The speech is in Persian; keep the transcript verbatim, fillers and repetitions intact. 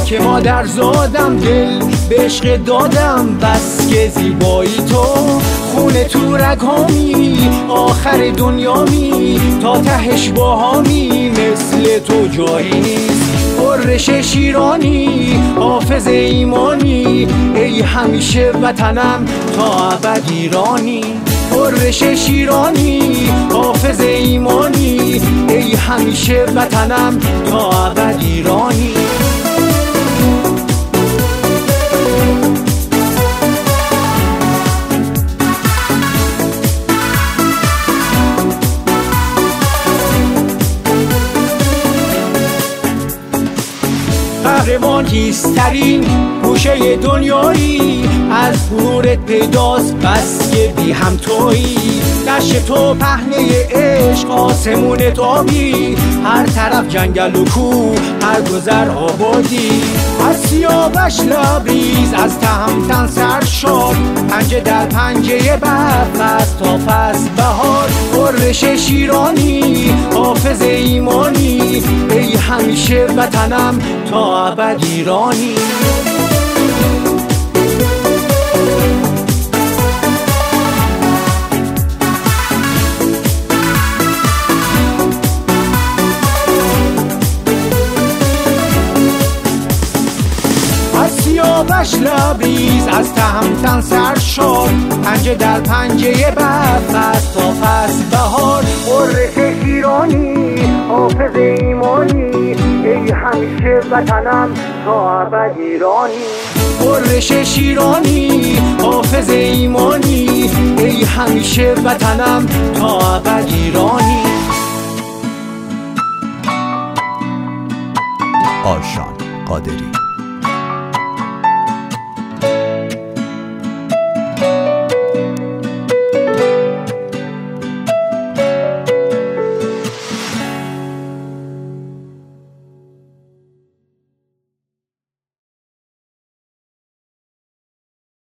که مادر زادم، دل به عشق دادم، بس که زیبایی تو خونه تو رگامی، آخر دنیامی تا تهش باهامی، مثل تو جایی نیست. قرش شیرانی حافظ ایمانی، ای همیشه وطنم تا ابد ایرانی. قرش شیرانی حافظ ایمانی، ای همیشه وطنم تا ابد ایرانی. قهرمان کیسترین گوشه دنیایی، از نورت پیداست بس که بی هم تویی. دشت تو پهنه عشق، آسمونت آبی، هر طرف جنگل و کوه، هر گذر آبادی. از سیاوش لبریز، از تهمتن سرشار، پنجه در پنجه برف از تا فصل بهار. قرش شیرانی حافظ ایمانی، ای همیشه وطنم تا ابد ایرانی. سیاوش لبریز، از تهمتن سرشار، پنجه در پنجه برف از تا فصل بهار. قرش شیرانی حافظ ایمانی، ای همیشه وطنم تا ابد ایرانی. قرش شیرانی حافظ ایمانی، ای همیشه وطنم تا ابد ایرانی. آرشان قادری.